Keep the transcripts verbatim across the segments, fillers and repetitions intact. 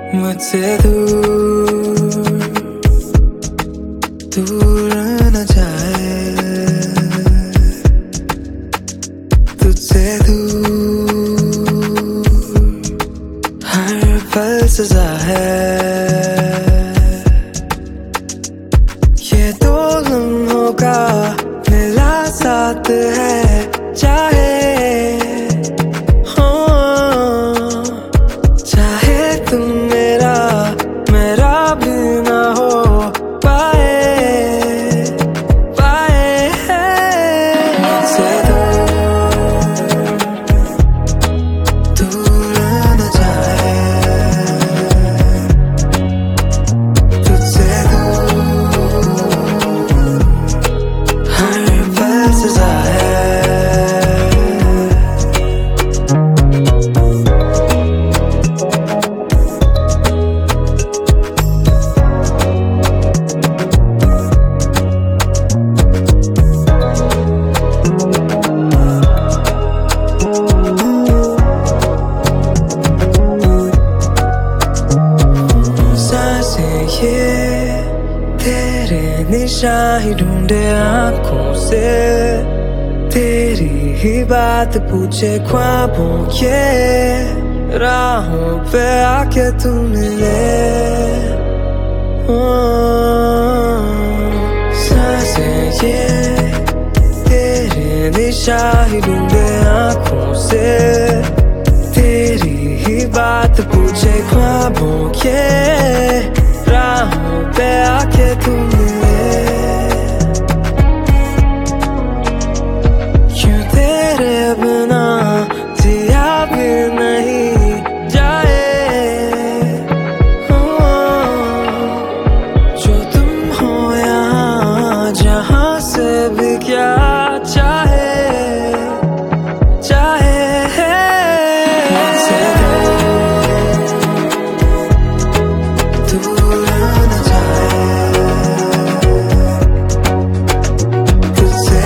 मुझसे दूर दूर न जाए, तुझसे दूर हर पल सजा है। ये दो लम्हों का मिला साथ है, चाहे हो चाहे तुम मेरा मेरा भी ना हो पाए पाए। मुझसे दूर दूर न जाए, तुझसे दूर हर पल सजा है। ये तेरे निशान ही ढूंढे आंखों से, तेरी ही बात पूछे ख्वाबों के, राहों पे आके तू मिले। सांसें ये तेरे निशान ही ढूंढे आंखों से, तेरी ही बात पूछे ख्वाबों के, राहों पे आके तू मिले। क्यों तेरे बिना जिया भी नहीं जाए, जो तुम हो यहाँ जहाँ से भी क्या चाहे चाहे।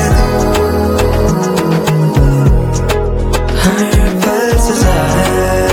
हर पल सजा है।